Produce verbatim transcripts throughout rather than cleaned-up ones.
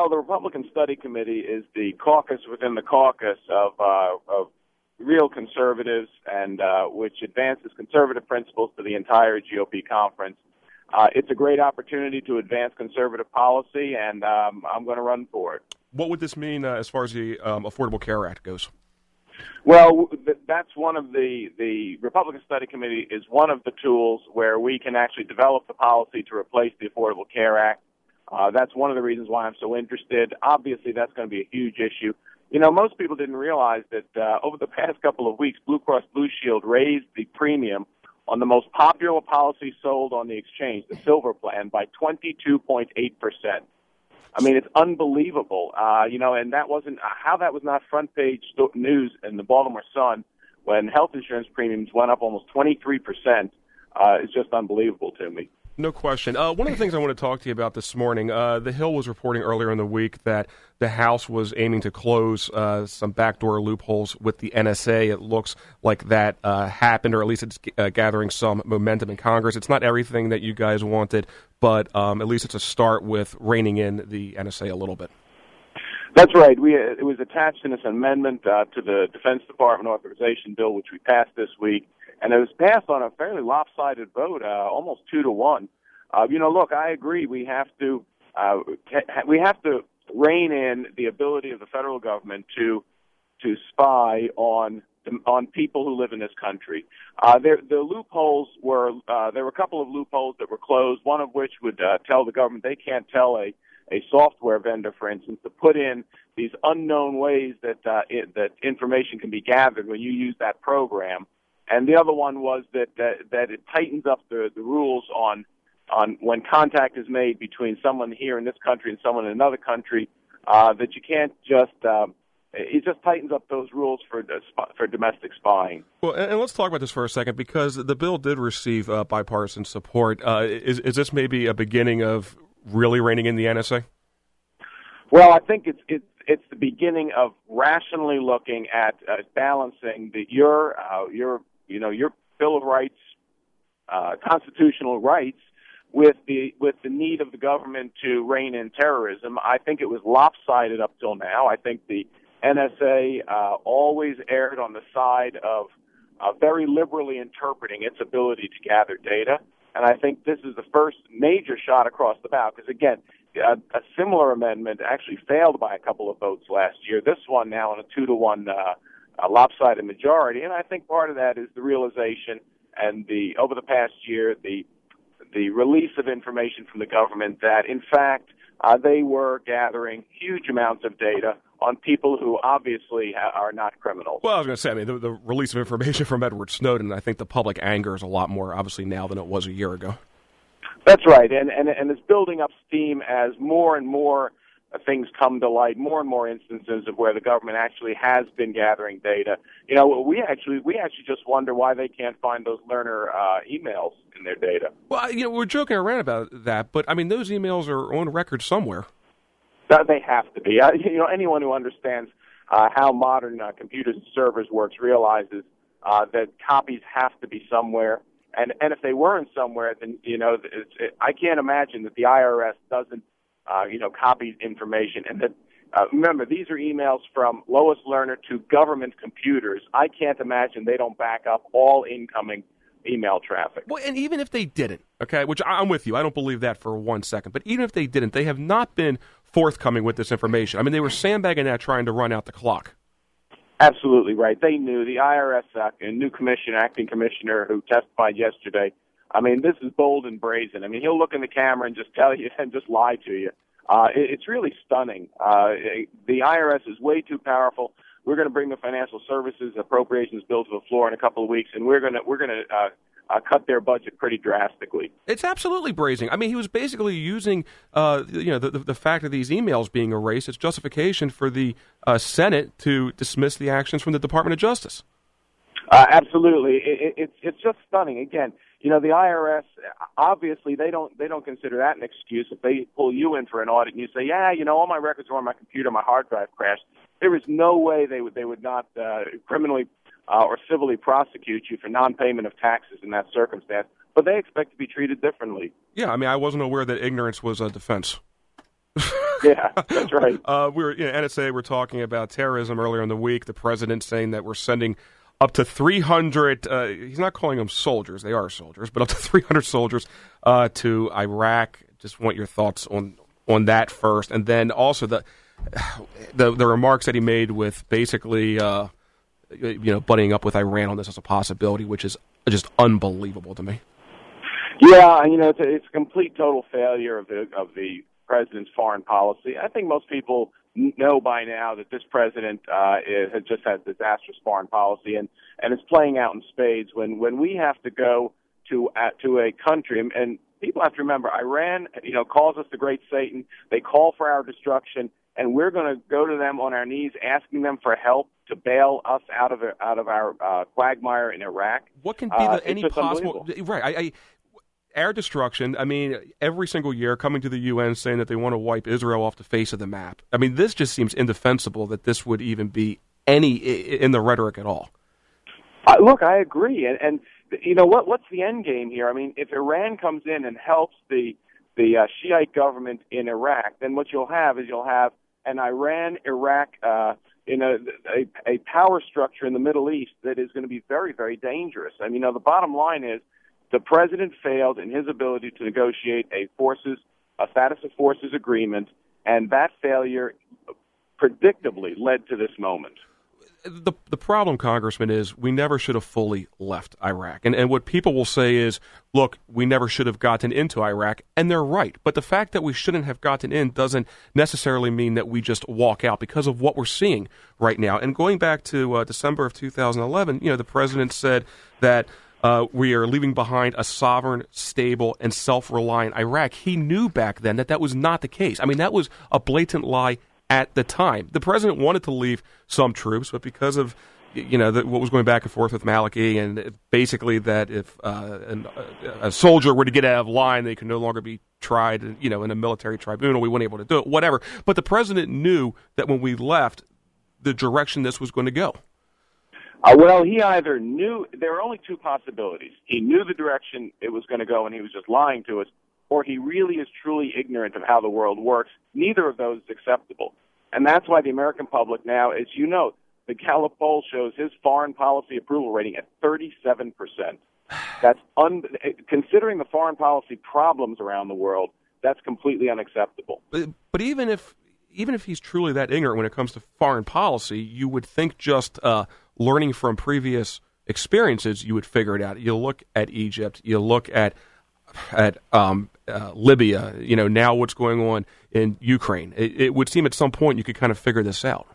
Well, the Republican Study Committee is the caucus within the caucus of, uh, of real conservatives, and uh, which advances conservative principles to the entire G O P conference. Uh, it's a great opportunity to advance conservative policy, and um, I'm going to run for it. What would this mean uh, as far as the um, Affordable Care Act goes? Well, th- that's one of the, the Republican Study Committee is one of the tools where we can actually develop the policy to replace the Affordable Care Act. Uh, that's one of the reasons why I'm so interested. Obviously, that's going to be a huge issue. You know, most people didn't realize that uh, over the past couple of weeks, Blue Cross Blue Shield raised the premium on the most popular policy sold on the exchange, the Silver Plan, by twenty-two point eight percent. I mean, it's unbelievable, uh, you know, and that wasn't, how that was not front page news in the Baltimore Sun when health insurance premiums went up almost twenty-three percent uh, is just unbelievable to me. No question. Uh, one of the things I want to talk to you about this morning, uh, The Hill was reporting earlier in the week that the House was aiming to close uh, some backdoor loopholes with the N S A. It looks like that uh, happened, or at least it's uh, gathering some momentum in Congress. It's not everything that you guys wanted, but um, at least it's a start with reining in the N S A a little bit. That's right. We uh, it was attached in this amendment uh, to the Defense Department authorization bill, which we passed this week. And it was passed on a fairly lopsided vote, uh, almost two to one. Uh, you know, look, I agree. We have to uh, we have to rein in the ability of the federal government to to spy on on people who live in this country. Uh, there, the loopholes were uh, there were a couple of loopholes that were closed. One of which would uh, tell the government they can't tell a a software vendor, for instance, to put in these unknown ways that uh, it, that information can be gathered when you use that program. And the other one was that that, that it tightens up the, the rules on on when contact is made between someone here in this country and someone in another country, uh, that you can't just uh, it just tightens up those rules for for domestic spying. Well, and, and let's talk about this for a second, because the bill did receive uh, bipartisan support. Uh, is is this maybe a beginning of really reining in the N S A? Well, I think it's it's it's the beginning of rationally looking at uh, balancing the your uh, your you know, your Bill of Rights, uh, constitutional rights, with the with the need of the government to rein in terrorism. I think it was lopsided up till now. I think the N S A uh, always erred on the side of uh, very liberally interpreting its ability to gather data, and I think this is the first major shot across the bow. Because again, a, a similar amendment actually failed by a couple of votes last year. This one now on a two to one. Uh, a lopsided majority, and I think part of that is the realization and the over the past year the the release of information from the government that in fact uh, they were gathering huge amounts of data on people who obviously ha- are not criminals. Well, I was going to say, I mean, the, the release of information from Edward Snowden, I think the public anger is a lot more obviously now than it was a year ago. That's right, and and and it's building up steam as more and more things come to light, more and more instances of where the government actually has been gathering data. You know, we actually we actually just wonder why they can't find those learner uh, emails in their data. Well, you know, we're joking around about that, but I mean, those emails are on record somewhere. Uh, they have to be. Uh, you know, anyone who understands uh, how modern uh, computers and servers works realizes uh, that copies have to be somewhere. And and if they weren't somewhere, then you know, it's, it, I can't imagine that the I R S doesn't. Uh, you know, copied information. And that, uh, remember, these are emails from Lois Lerner to government computers. I can't imagine they don't back up all incoming email traffic. Well, and even if they didn't, okay, which I'm with you, I don't believe that for one second, but even if they didn't, they have not been forthcoming with this information. I mean, they were sandbagging that, trying to run out the clock. Absolutely right. They knew. The I R S, uh, a new commissioner, acting commissioner who testified yesterday, I mean, this is bold and brazen. I mean, he'll look in the camera and just tell you and just lie to you. Uh, it, it's really stunning. Uh, the I R S is way too powerful. We're going to bring the financial services appropriations bill to the floor in a couple of weeks, and we're going to we're going to uh, uh, cut their budget pretty drastically. It's absolutely brazen. I mean, he was basically using, uh, you know, the, the the fact of these emails being erased as justification for the uh, Senate to dismiss the actions from the Department of Justice. Uh, absolutely, it, it, it's it's just stunning. Again, you know, the I R S obviously they don't they don't consider that an excuse. If they pull you in for an audit and you say, yeah, you know, all my records are on my computer, my hard drive crashed, there is no way they would they would not uh, criminally uh, or civilly prosecute you for non-payment of taxes in that circumstance. But they expect to be treated differently. Yeah, I mean, I wasn't aware that ignorance was a defense. Yeah, that's right. uh, we were, you know, N S A were talking about terrorism earlier in the week. The president saying that we're sending up to three hundred, uh, he's not calling them soldiers, they are soldiers, but up to three hundred soldiers uh, to Iraq. Just want your thoughts on, on that first. And then also the, the, the remarks that he made with basically, uh, you know, buddying up with Iran on this as a possibility, which is just unbelievable to me. Yeah, and you know, it's a, it's a complete total failure of the of the president's foreign policy. I think most people know by now that this president uh, is, has just had disastrous foreign policy, and, and it's playing out in spades. When when we have to go to uh, to a country, and, and people have to remember, Iran, you know, calls us the Great Satan. They call for our destruction, and we're going to go to them on our knees, asking them for help to bail us out of out of our uh, quagmire in Iraq. What can be uh, the, any possible right? I. I Air destruction, I mean, every single year coming to the U N saying that they want to wipe Israel off the face of the map. I mean, this just seems indefensible that this would even be any in the rhetoric at all. Uh, look, I agree. And, and you know, what? what's the end game here? I mean, if Iran comes in and helps the, the uh, Shiite government in Iraq, then what you'll have is you'll have an Iran-Iraq uh, in a, a, a power structure in the Middle East that is going to be very, very dangerous. I mean, you know, the bottom line is, the president failed in his ability to negotiate a forces, a status of forces agreement, and that failure predictably led to this moment. The the problem, Congressman, is we never should have fully left Iraq. And and what people will say is, look, we never should have gotten into Iraq, and they're right. But the fact that we shouldn't have gotten in doesn't necessarily mean that we just walk out because of what we're seeing right now. And going back to uh, December of two thousand eleven, you know, the president said that Uh, we are leaving behind a sovereign, stable, and self-reliant Iraq. He knew back then that that was not the case. I mean, that was a blatant lie at the time. The president wanted to leave some troops, but because of, you know, the, what was going back and forth with Maliki, and basically that if uh, an, a soldier were to get out of line, they could no longer be tried, you know, in a military tribunal. We weren't able to do it, whatever. But the president knew that when we left, the direction this was going to go. Uh, well, he either knew, there are only two possibilities. He knew the direction it was going to go and he was just lying to us, or he really is truly ignorant of how the world works. Neither of those is acceptable. And that's why the American public now, as you know, the Gallup poll shows his foreign policy approval rating at thirty-seven percent. That's un, considering the foreign policy problems around the world, that's completely unacceptable. But, but even if even if he's truly that ignorant when it comes to foreign policy, you would think just uh, learning from previous experiences, you would figure it out. You look at Egypt, you look at at um, uh, Libya, you know, now what's going on in Ukraine. It, it would seem at some point you could kind of figure this out.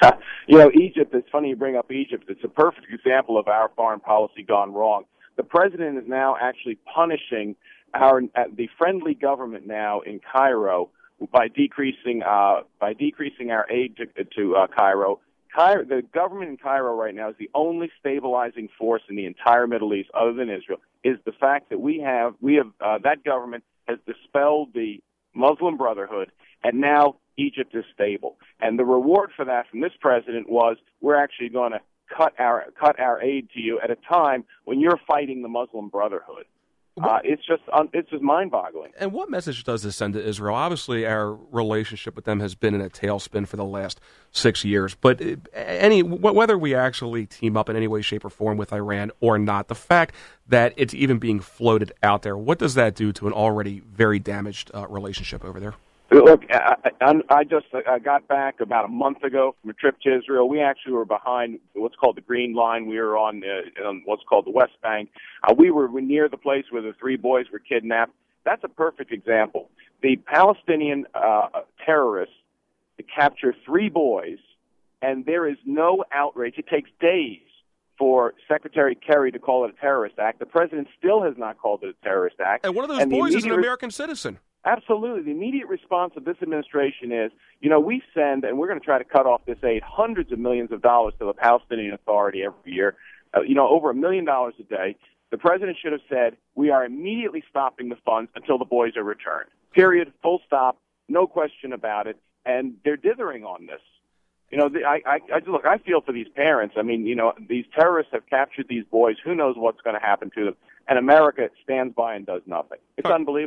You know, Egypt, it's funny you bring up Egypt. It's a perfect example of our foreign policy gone wrong. The president is now actually punishing our uh, the friendly government now in Cairo by decreasing uh, by decreasing our aid to, to uh, Cairo. Cairo. The government in Cairo right now is the only stabilizing force in the entire Middle East, other than Israel. Is the fact that we have we have uh, that government has dispelled the Muslim Brotherhood, and now Egypt is stable. And the reward for that from this president was we're actually going to cut our cut our aid to you at a time when you're fighting the Muslim Brotherhood. Uh, it's just um, it's just mind-boggling. And what message does this send to Israel? Obviously, our relationship with them has been in a tailspin for the last six years. But any whether we actually team up in any way, shape, or form with Iran or not, the fact that it's even being floated out there, what does that do to an already very damaged uh, relationship over there? Look, I, I, I just I got back about a month ago from a trip to Israel. We actually were behind what's called the Green Line. We were on, uh, on what's called the West Bank. Uh, we were near the place where the three boys were kidnapped. That's a perfect example. The Palestinian uh, terrorists capture three boys, and there is no outrage. It takes days for Secretary Kerry to call it a terrorist act. The president still has not called it a terrorist act. And one of those and boys is an American citizen. Absolutely. The immediate response of this administration is, you know, we send, and we're going to try to cut off this aid, hundreds of millions of dollars to the Palestinian Authority every year, uh, you know, over a million dollars a day. The president should have said, we are immediately stopping the funds until the boys are returned. Period. Full stop. No question about it. And they're dithering on this. You know, the, I, I, I look, I feel for these parents. I mean, you know, these terrorists have captured these boys. Who knows what's going to happen to them? And America stands by and does nothing. It's unbelievable.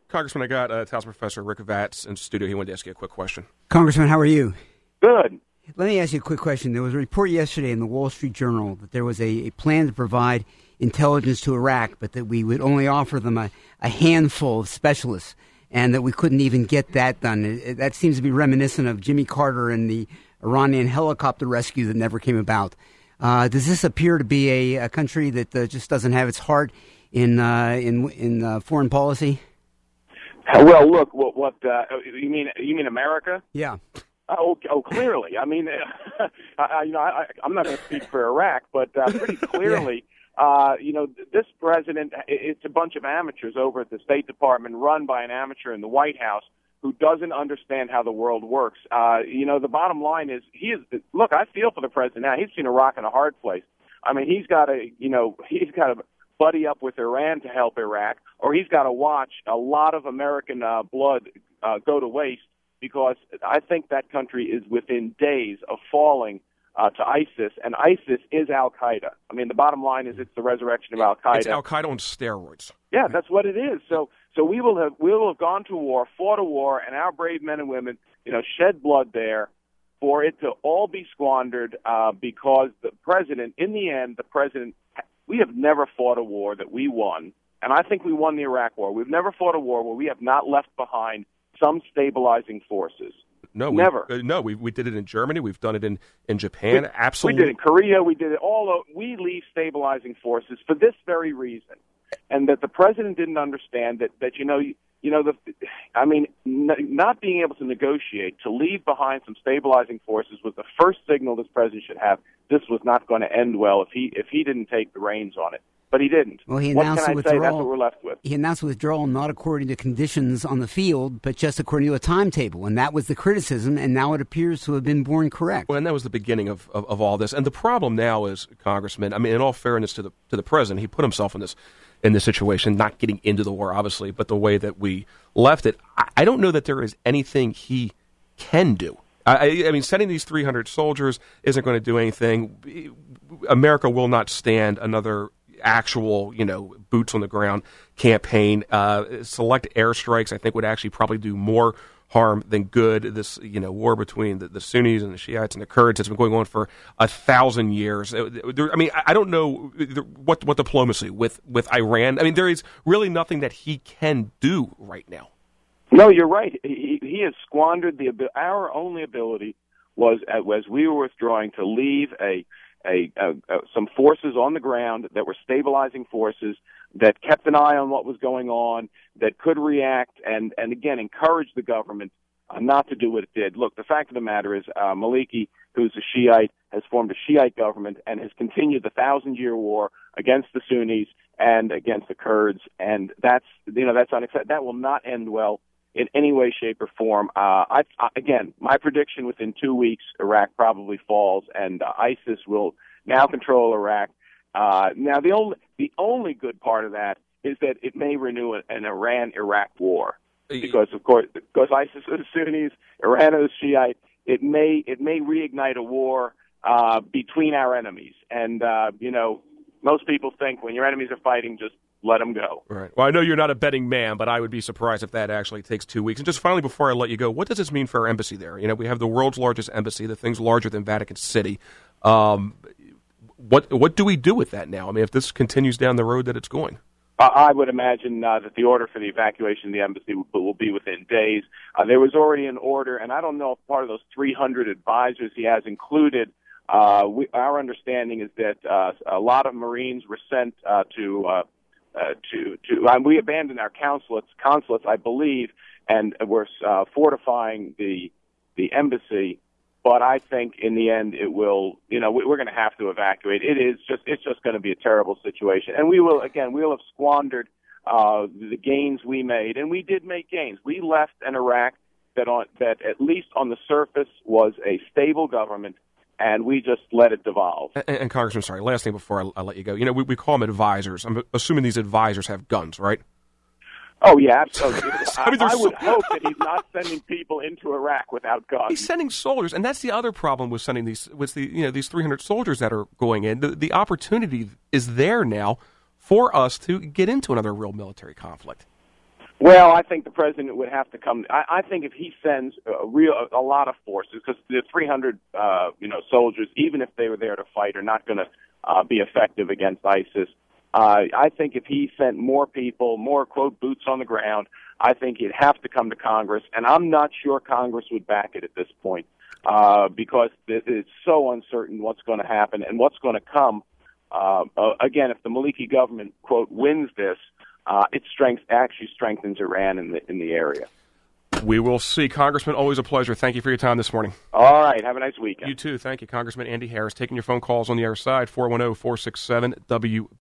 Congressman, I got uh, Taos Professor Rick Vatz in studio. He wanted to ask you a quick question. Congressman, how are you? Good. Let me ask you a quick question. There was a report yesterday in the Wall Street Journal that there was a, a plan to provide intelligence to Iraq, but that we would only offer them a, a handful of specialists, and that we couldn't even get that done. It, it, that seems to be reminiscent of Jimmy Carter and the Iranian helicopter rescue that never came about. Uh, does this appear to be a, a country that uh, just doesn't have its heart in uh, in in uh, foreign policy? Well, look, what, what uh, you mean? You mean America? Yeah. Oh, oh, clearly. I mean, I, you know, I, I'm not going to speak for Iraq, but uh, pretty clearly, yeah. uh, you know, this president, it's a bunch of amateurs over at the State Department, run by an amateur in the White House who doesn't understand how the world works. Uh, you know, the bottom line is, he is. Look, I feel for the president now. He's seen a rock and a hard place. I mean, he's got to, you know, he's got to buddy up with Iran to help Iraq, or he's got to watch a lot of American uh, blood uh, go to waste, because I think that country is within days of falling uh, to ISIS, and ISIS is Al-Qaeda. I mean, the bottom line is it's the resurrection of Al-Qaeda. It's Al-Qaeda on steroids. Yeah, that's what it is. So, so we will have we will have gone to war, fought a war, and our brave men and women, you know, shed blood there, for it to all be squandered uh, because the president, in the end, the president, we have never fought a war that we won, and I think we won the Iraq War. We've never fought a war where we have not left behind some stabilizing forces. No, we, never. Uh, no, we we did it in Germany. We've done it in, in Japan. We, Absolutely, we did it in Korea. We did it all. Over. We leave stabilizing forces for this very reason, and that the president didn't understand that. That you know, you, you know, the. I mean, n- not being able to negotiate to leave behind some stabilizing forces was the first signal this president should have. This was not going to end well if he if he didn't take the reins on it. But he didn't. Well, he what announced can I the say? withdrawal. That's what we're left with. He announced withdrawal not according to conditions on the field, but just according to a timetable, and that was the criticism, and now it appears to have been borne correct. Well, and that was the beginning of, of, of all this. And the problem now is, Congressman, I mean, in all fairness to the to the president, he put himself in this in this situation, not getting into the war, obviously, but the way that we left it. I, I don't know that there is anything he can do. I, I mean, sending these three hundred soldiers isn't going to do anything. America will not stand another actual, you know, boots on the ground campaign. Uh, select airstrikes, I think, would actually probably do more harm than good. This, you know, war between the, the Sunnis and the Shiites and the Kurds has been going on for a thousand years. There, I mean, I don't know what what diplomacy with, with Iran. I mean, there is really nothing that he can do right now. No, you're right. He, he has squandered the our only ability was as we were withdrawing to leave a A, a, a, some forces on the ground that were stabilizing forces that kept an eye on what was going on, that could react, and, and again, encourage the government uh, not to do what it did. Look, the fact of the matter is uh, Maliki, who's a Shiite, has formed a Shiite government and has continued the thousand-year war against the Sunnis and against the Kurds, and that's, you know, that's unacceptable. That will not end well in any way, shape, or form. Uh, I, I, again, my prediction within two weeks, Iraq probably falls, and uh, ISIS will now control Iraq. Uh, now, the only the only good part of that is that it may renew an, an Iran-Iraq war, because of course, because ISIS are the Sunnis, Iran are the Shiite. It may it may reignite a war uh, between our enemies, and uh, you know, most people think when your enemies are fighting, just let them go. Right. Well, I know you're not a betting man, but I would be surprised if that actually takes two weeks. And just finally, before I let you go, what does this mean for our embassy there? You know, we have the world's largest embassy. The thing's larger than Vatican City. Um, what what do we do with that now? I mean, if this continues down the road that it's going. Uh, I would imagine uh, that the order for the evacuation of the embassy will, will be within days. Uh, there was already an order, and I don't know if part of those three hundred advisors he has included. Uh, we, our understanding is that uh, a lot of Marines were sent uh, to. Uh, Uh, to to um, we abandoned our consulates, consulates, I believe, and we're uh, fortifying the the embassy. But I think in the end, it will. You know, we're going to have to evacuate. It is just it's just going to be a terrible situation, and we will again we will have squandered uh, the gains we made, and we did make gains. We left an Iraq that on that at least on the surface was a stable government. And we just let it devolve. And, and Congressman, sorry, last thing before I, I let you go. You know, we, we call them advisors. I'm assuming these advisors have guns, right? Oh, yeah, absolutely. I, mean, I, I so- would hope that he's not sending people into Iraq without guns. He's sending soldiers, and that's the other problem with sending these with the you know these three hundred soldiers that are going in. The, the opportunity is there now for us to get into another real military conflict. Well, I think the president would have to come. I, I think if he sends a real a lot of forces, because the three hundred uh, you know soldiers, even if they were there to fight, are not going to uh, be effective against ISIS. Uh, I think if he sent more people, more quote boots on the ground, I think he'd have to come to Congress, and I'm not sure Congress would back it at this point uh, because it's so uncertain what's going to happen and what's going to come. Uh, uh, again, if the Maliki government quote wins this. Uh, it strength, actually strengthens Iran in the in the area. We will see. Congressman, always a pleasure. Thank you for your time this morning. All right. Have a nice weekend. You too. Thank you. Congressman Andy Harris taking your phone calls on the other side, four one zero, four six seven, W